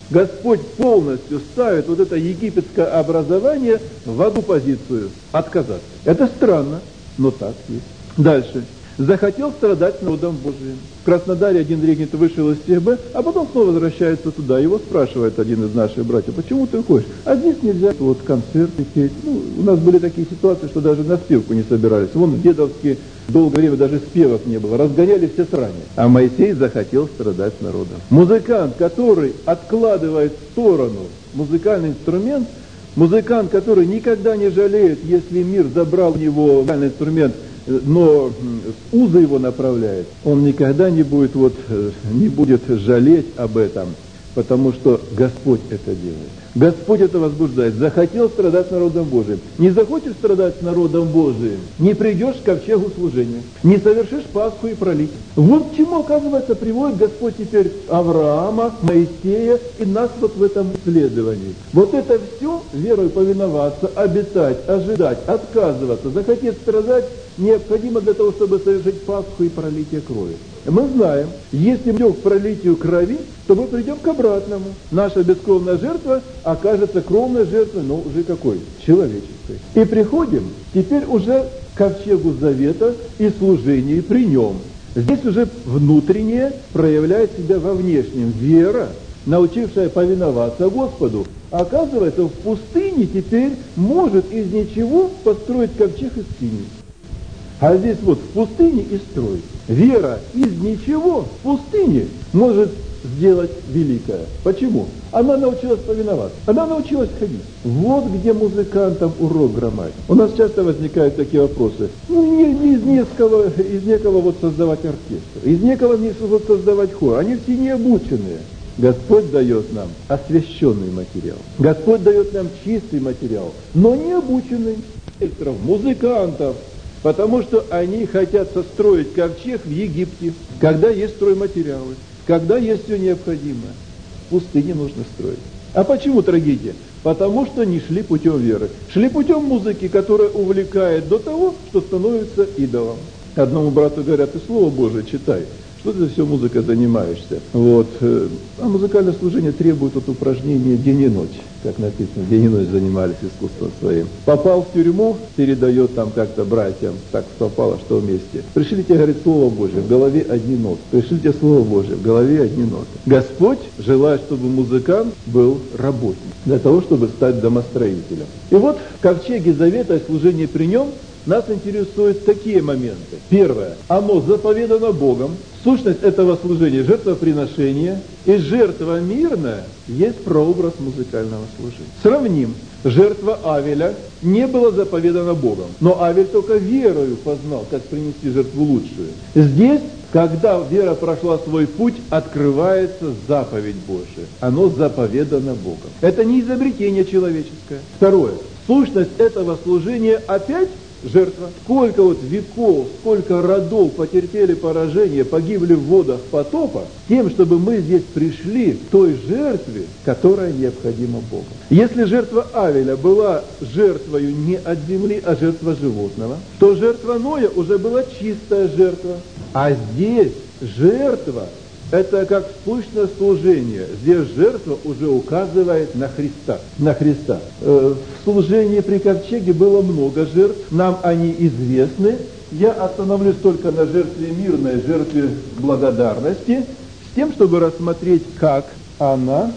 Господь полностью ставит вот это египетское образование в одну позицию – отказаться. Это странно, но так есть. Дальше. Захотел страдать с народом Божиим. В Краснодаре один регент вышел из ТБ, а потом снова возвращается туда. Его спрашивает один из наших братьев: почему ты уходишь? А здесь нельзя вот концерты петь. У нас были такие ситуации, что даже на спевку не собирались. Вон в Дедовске долгое время даже спевок не было. Разгоняли все срания. А Моисей захотел страдать с народом. Музыкант, который откладывает в сторону музыкальный инструмент, музыкант, который никогда не жалеет, если мир забрал у него музыкальный инструмент, но узы его направляет, он никогда не будет жалеть об этом, потому что Господь это делает. Господь это возбуждает. Захотел страдать с народом Божиим. Не захочешь страдать с народом Божиим, не придешь к ковчегу служения, не совершишь Пасху и пролить. Вот к чему, оказывается, приводит Господь теперь Авраама, Моисея и нас вот в этом исследовании. Вот это все верой повиноваться, обетать, ожидать, отказываться, захотеть страдать необходимо для того, чтобы совершить Пасху и пролитие крови. Мы знаем, если мы идем к пролитию крови, то мы придем к обратному. Наша бескровная жертва окажется кровной жертвой, но уже какой? Человеческой. И приходим теперь уже к ковчегу завета и служению при нем. Здесь уже внутреннее проявляет себя во внешнем. Вера, научившая повиноваться Господу, оказывается, в пустыне теперь может из ничего построить ковчег из тени. А здесь вот в пустыне и строить. Вера из ничего в пустыне может сделать великое. Почему? Она научилась повиноваться. Она научилась ходить. Вот где музыкантам урок громадный. У нас часто возникают такие вопросы. Не из некого вот создавать оркестр, из некого вот создавать хор. Они все не обученные. Господь дает нам освященный материал. Господь дает нам чистый материал, но не обученный. Музыкантов. Потому что они хотят состроить ковчег в Египте, когда есть стройматериалы, когда есть все необходимое. В пустыне нужно строить. А почему трагедия? Потому что не шли путем веры. Шли путем музыки, которая увлекает до того, что становится идолом. Одному брату говорят: ты Слово Божие читай. Что ты за все музыкой занимаешься? Вот. А музыкальное служение требует от упражнения день и ночь. Как написано, день и ночь занимались искусством своим. Попал в тюрьму, передает там как-то братьям, так совпало, что вместе. Пришлите, говорит, Слово Божие, в голове одни ноты. Пришлите Слово Божие, в голове одни ноты. Господь желает, чтобы музыкант был работник, для того, чтобы стать домостроителем. И вот в ковчеге завета и служении при нем нас интересуют такие моменты. Первое. Оно заповедано Богом. Сущность этого служения – жертвоприношение. И жертва мирная есть прообраз музыкального служения. Сравним. Жертва Авеля не была заповедана Богом. Но Авель только верою познал, как принести жертву лучшую. Здесь, когда вера прошла свой путь, открывается заповедь Божия. Оно заповедано Богом. Это не изобретение человеческое. Второе. Сущность этого служения опять жертва. Сколько вот веков, сколько родов потерпели поражение, погибли в водах потопа, тем, чтобы мы здесь пришли к той жертве, которая необходима Богу. Если жертва Авеля была жертвою не от земли, а жертва животного, то жертва Ноя уже была чистая жертва. А здесь жертва – это как сущное служение. Здесь жертва уже указывает на Христа. На Христа. В служении при ковчеге было много жертв. Нам они известны. Я остановлюсь только на жертве мирной, жертве благодарности, с тем, чтобы рассмотреть, как она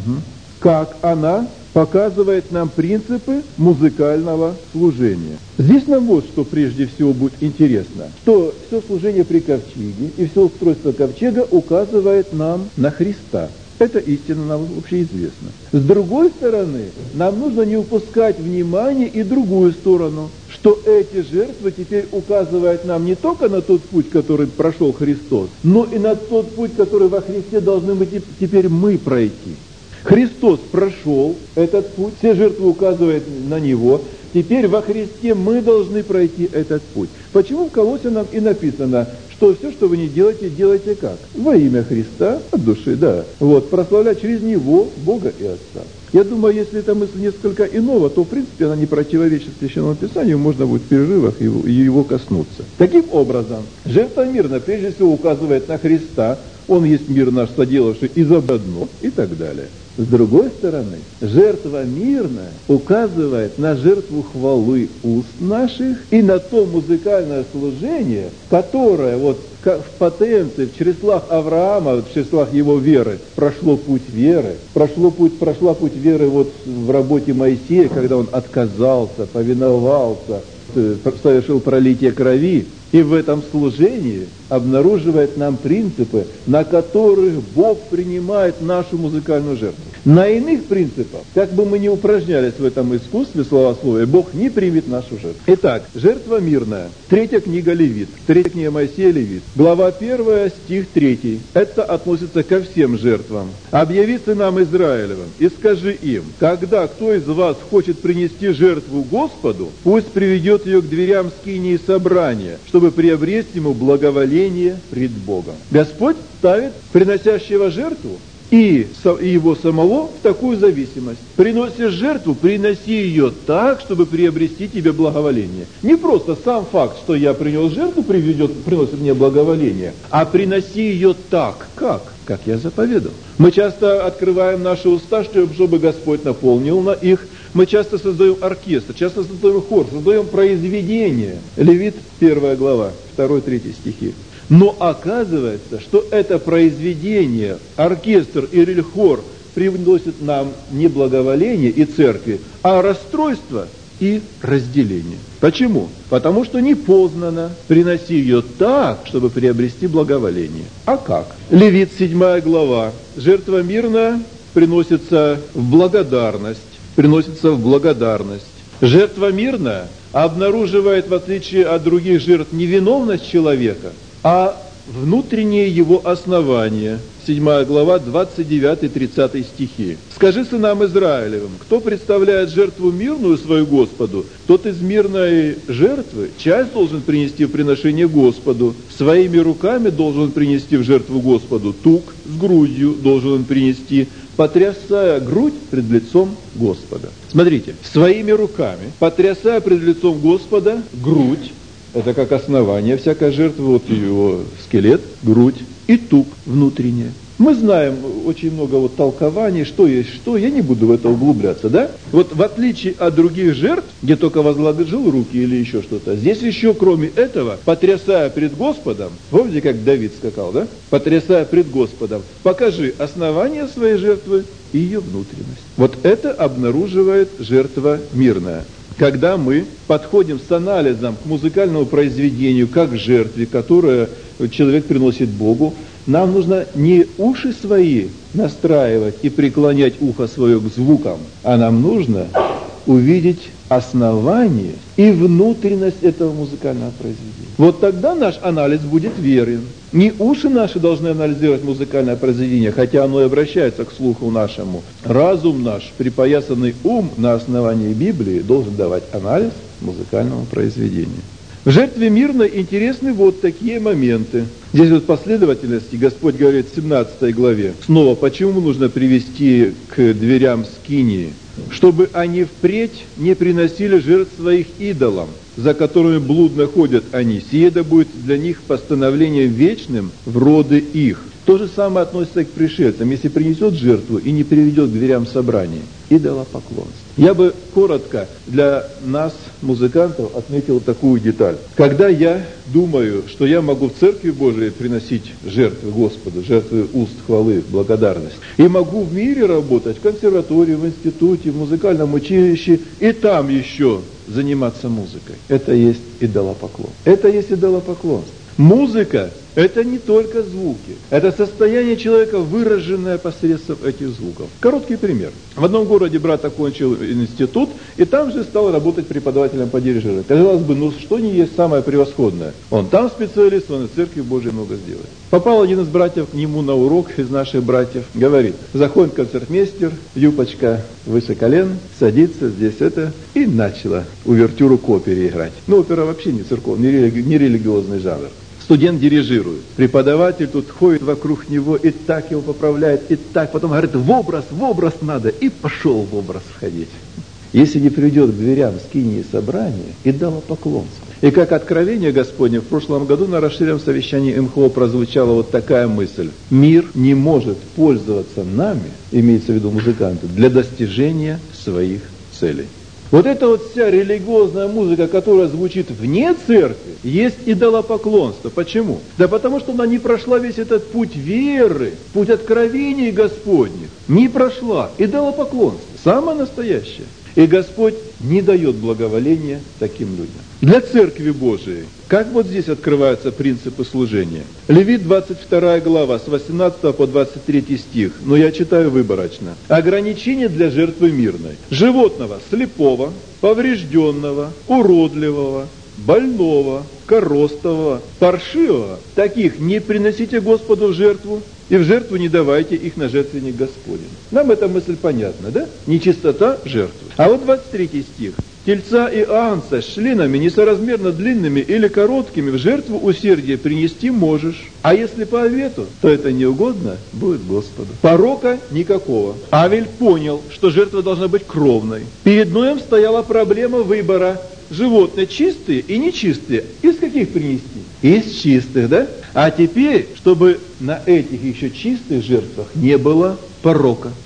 показывает нам принципы музыкального служения. Здесь нам вот что прежде всего будет интересно, что все служение при ковчеге и все устройство ковчега указывает нам на Христа. Эта истина нам вообще известна. С другой стороны, нам нужно не упускать внимания и другую сторону, что эти жертвы теперь указывают нам не только на тот путь, который прошел Христос, но и на тот путь, который во Христе должны быть теперь мы пройти. Христос прошел этот путь, все жертвы указывают на Него. Теперь во Христе мы должны пройти этот путь. Почему в Колоссянам и написано, что все, что вы не делаете, делайте как? Во имя Христа, от души, да. Вот, прославлять через Него Бога и Отца. Я думаю, если эта мысль несколько иного, то в принципе она не противоречит Священному Писанию, можно будет в перерывах его коснуться. Таким образом, жертва мирная прежде всего указывает на Христа, Он есть мир наш, соделавший и заодно, и так далее. С другой стороны, жертва мирная указывает на жертву хвалы уст наших и на то музыкальное служение, которое вот в потенции, в числах Авраама, в числах его веры, прошло путь веры, прошла путь веры вот в работе Моисея, когда он отказался, повиновался, совершил пролитие крови, и в этом служении обнаруживает нам принципы, на которых Бог принимает нашу музыкальную жертву. На иных принципах, как бы мы ни упражнялись в этом искусстве словословия, Бог не примет нашу жертву. Итак, жертва мирная. 3 книга Левит. 3 книга Моисея, Левит. Глава 1, стих 3. Это относится ко всем жертвам. «Объяви сынам Израилевым и скажи им, когда кто из вас хочет принести жертву Господу, пусть приведет ее к дверям скинии собрания, чтобы приобрести ему благоволение пред Богом». Господь ставит приносящего жертву и его самого в такую зависимость. Приносишь жертву, приноси ее так, чтобы приобрести тебе благоволение. Не просто сам факт, что я принес жертву, приносит мне благоволение, а приноси ее так. Как я заповедал. Мы часто открываем наши уста, чтобы Господь наполнил их. Мы часто создаем оркестр, часто создаем хор, создаем произведение. Левит, 1 глава, 2-3 стихи. Но оказывается, что это произведение, оркестр или хор приносит нам не благоволение и церкви, а расстройство и разделение. Почему? Потому что непознанно приноси ее так, чтобы приобрести благоволение. А как? Левит, 7 глава. Жертва мирная приносится в благодарность. Жертва мирная обнаруживает, в отличие от других жертв, не виновность человека, а внутреннее его основание. 7 глава, 29-30 стихи. «Скажи сынам Израилевым, кто представляет жертву мирную свою Господу, тот из мирной жертвы часть должен принести в приношение Господу, своими руками должен принести в жертву Господу, тук с грудью должен он принести, потрясая грудь пред лицом Господа». Смотрите, своими руками, потрясая пред лицом Господа грудь, это как основание всякой жертвы, вот его скелет, грудь и тук внутренняя. Мы знаем очень много толкований, что есть что, я не буду в это углубляться, да? Вот в отличие от других жертв, где только возложил руки или еще что-то, здесь еще кроме этого, потрясая пред Господом, помните, как Давид скакал, да? Потрясая пред Господом, покажи основание своей жертвы и ее внутренность. Вот это обнаруживает жертва мирная. Когда мы подходим с анализом к музыкальному произведению, как к жертве, которую человек приносит Богу, нам нужно не уши свои настраивать и преклонять ухо свое к звукам, а нам нужно увидеть основание и внутренность этого музыкального произведения. Вот тогда наш анализ будет верен. Не уши наши должны анализировать музыкальное произведение, хотя оно и обращается к слуху нашему. Разум наш, припоясанный ум на основании Библии, должен давать анализ музыкального произведения. В жертве мирной интересны вот такие моменты. Здесь вот последовательности Господь говорит в 17 главе. Снова, почему нужно привести к дверям скинии? Чтобы они впредь не приносили жертв своих идолам, за которыми блудно ходят они. Сие да будет для них постановлением вечным в роды их. То же самое относится и к пришельцам. Если принесет жертву и не приведет к дверям собрания, идолопоклонство. Я бы коротко для нас, музыкантов, отметил такую деталь. Когда я думаю, что я могу в Церкви Божией приносить жертвы Господу, жертвы уст, хвалы, благодарность, и могу в мире работать, в консерватории, в институте, в музыкальном училище, и там еще заниматься музыкой, это есть идолопоклонство. Это есть идолопоклонство. Музыка – это не только звуки, это состояние человека, выраженное посредством этих звуков. Короткий пример. В одном городе брат окончил институт, и там же стал работать преподавателем по дирижеру. Казалось бы, что не есть самое превосходное. Он там специалист, он и в Церкви Божией много сделает. Попал один из братьев к нему на урок, из наших братьев, говорит, заходит концертмейстер, юбочка выше колен, садится здесь и начала увертюру к опере играть. Опера вообще не церковный, не религиозный жанр. Студент дирижирует. Преподаватель тут ходит вокруг него и так его поправляет, и так. Потом говорит, в образ надо. И пошел в образ входить. если не придет к дверям скинии собрания идолопоклонства. И как откровение Господне, в прошлом году на расширенном совещании МХО прозвучала вот такая мысль. Мир не может пользоваться нами, имеется в виду музыканты, для достижения своих целей. Вот эта вот вся религиозная музыка, которая звучит вне церкви, есть идолопоклонство. Почему? Да потому что она не прошла весь этот путь веры, путь откровений Господних. Не прошла. Идолопоклонство. Самое настоящее. И Господь не дает благоволения таким людям. Для Церкви Божией, как вот здесь открываются принципы служения? Левит 22 глава, с 18 по 23 стих, но я читаю выборочно. Ограничения для жертвы мирной. Животного слепого, поврежденного, уродливого, больного, коростового, паршивого, таких не приносите Господу в жертву, и в жертву не давайте их на жертвенник Господень. Нам эта мысль понятна, да? Нечистота жертвы. А вот 23 стих. Тельца и агнца с членами несоразмерно длинными или короткими в жертву усердия принести можешь. А если по овету, то это неугодно будет Господу. Порока никакого. Авель понял, что жертва должна быть кровной. Перед Ноем стояла проблема выбора. Животные чистые и нечистые. Из каких принести? Из чистых, да? А теперь, чтобы на этих еще чистых жертвах не было порока.